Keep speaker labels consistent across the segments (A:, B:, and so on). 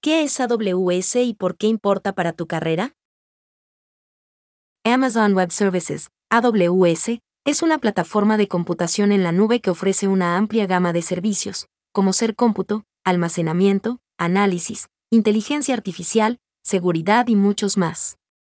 A: ¿Qué es AWS y por qué importa para tu carrera? Amazon Web Services, AWS, es una plataforma de computación en la nube que ofrece una amplia gama de servicios, como ser cómputo, almacenamiento, análisis, inteligencia artificial, seguridad y muchos más.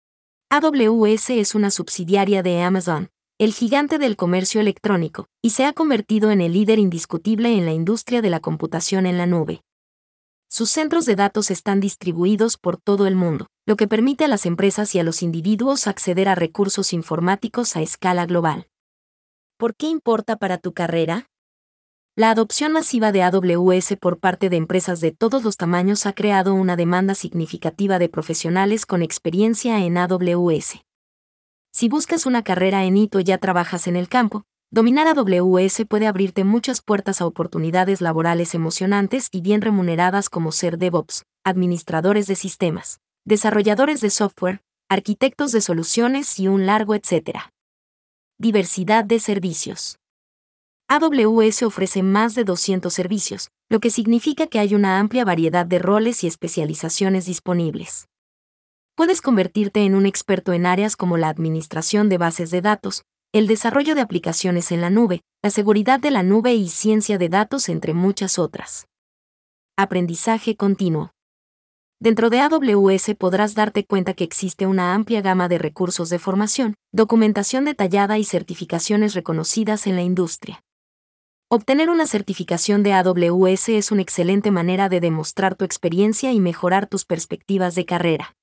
A: AWS es una subsidiaria de Amazon, el gigante del comercio electrónico, y se ha convertido en el líder indiscutible en la industria de la computación en la nube. Sus centros de datos están distribuidos por todo el mundo, lo que permite a las empresas y a los individuos acceder a recursos informáticos a escala global. ¿Por qué importa para tu carrera? La adopción masiva de AWS por parte de empresas de todos los tamaños ha creado una demanda significativa de profesionales con experiencia en AWS. Si buscas una carrera en IT o ya trabajas en el campo, dominar AWS puede abrirte muchas puertas a oportunidades laborales emocionantes y bien remuneradas como ser DevOps, administradores de sistemas, desarrolladores de software, arquitectos de soluciones y un largo etcétera. Diversidad de servicios. AWS ofrece más de 200 servicios, lo que significa que hay una amplia variedad de roles y especializaciones disponibles. Puedes convertirte en un experto en áreas como la administración de bases de datos, el desarrollo de aplicaciones en la nube, la seguridad de la nube y ciencia de datos, entre muchas otras. Aprendizaje continuo. Dentro de AWS podrás darte cuenta que existe una amplia gama de recursos de formación, documentación detallada y certificaciones reconocidas en la industria. Obtener una certificación de AWS es una excelente manera de demostrar tu experiencia y mejorar tus perspectivas de carrera.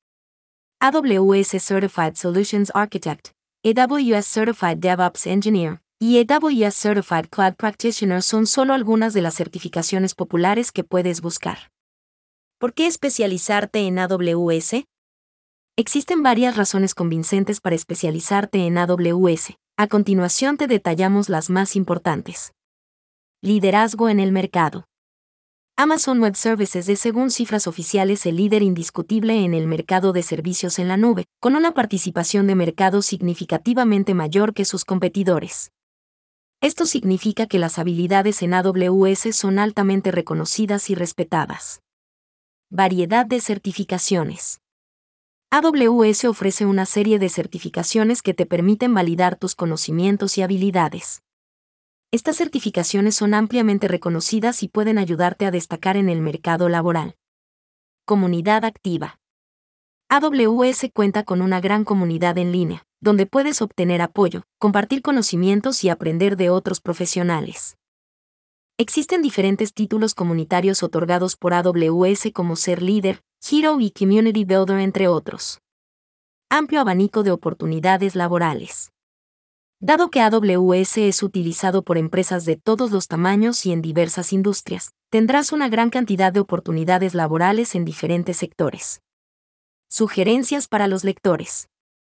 A: AWS Certified Solutions Architect, AWS Certified DevOps Engineer y AWS Certified Cloud Practitioner son solo algunas de las certificaciones populares que puedes buscar. ¿Por qué especializarte en AWS? Existen varias razones convincentes para especializarte en AWS. A continuación te detallamos las más importantes. Liderazgo en el mercado. Amazon Web Services es, según cifras oficiales, el líder indiscutible en el mercado de servicios en la nube, con una participación de mercado significativamente mayor que sus competidores. Esto significa que las habilidades en AWS son altamente reconocidas y respetadas. Variedad de certificaciones. AWS ofrece una serie de certificaciones que te permiten validar tus conocimientos y habilidades. Estas certificaciones son ampliamente reconocidas y pueden ayudarte a destacar en el mercado laboral. Comunidad activa. AWS cuenta con una gran comunidad en línea, donde puedes obtener apoyo, compartir conocimientos y aprender de otros profesionales. Existen diferentes títulos comunitarios otorgados por AWS como ser líder, Hero y Community Builder, entre otros. Amplio abanico de oportunidades laborales. Dado que AWS es utilizado por empresas de todos los tamaños y en diversas industrias, tendrás una gran cantidad de oportunidades laborales en diferentes sectores. Sugerencias para los lectores.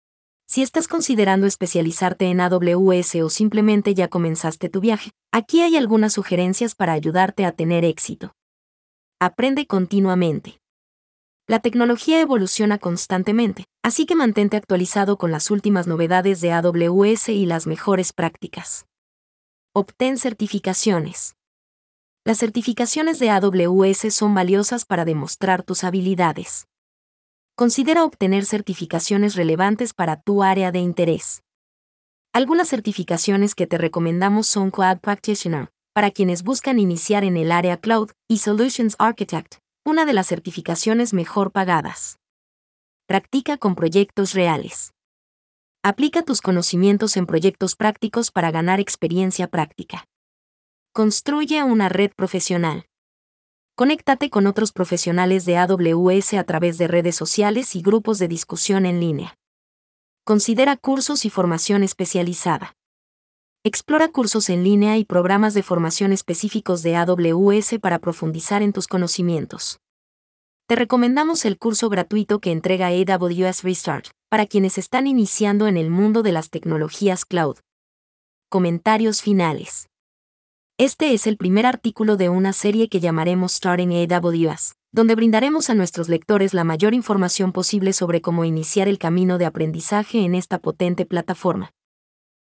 A: Si estás considerando especializarte en AWS o simplemente ya comenzaste tu viaje, aquí hay algunas sugerencias para ayudarte a tener éxito. Aprende continuamente. La tecnología evoluciona constantemente, así que mantente actualizado con las últimas novedades de AWS y las mejores prácticas. Obtén certificaciones. Las certificaciones de AWS son valiosas para demostrar tus habilidades. Considera obtener certificaciones relevantes para tu área de interés. Algunas certificaciones que te recomendamos son Cloud Practitioner, para quienes buscan iniciar en el área Cloud, y Solutions Architect, una de las certificaciones mejor pagadas. Practica con proyectos reales. Aplica tus conocimientos en proyectos prácticos para ganar experiencia práctica. Construye una red profesional. Conéctate con otros profesionales de AWS a través de redes sociales y grupos de discusión en línea. Considera cursos y formación especializada. Explora cursos en línea y programas de formación específicos de AWS para profundizar en tus conocimientos. Te recomendamos el curso gratuito que entrega AWS Restart, para quienes están iniciando en el mundo de las tecnologías cloud. Comentarios finales. Este es el primer artículo de una serie que llamaremos Starting AWS, donde brindaremos a nuestros lectores la mayor información posible sobre cómo iniciar el camino de aprendizaje en esta potente plataforma.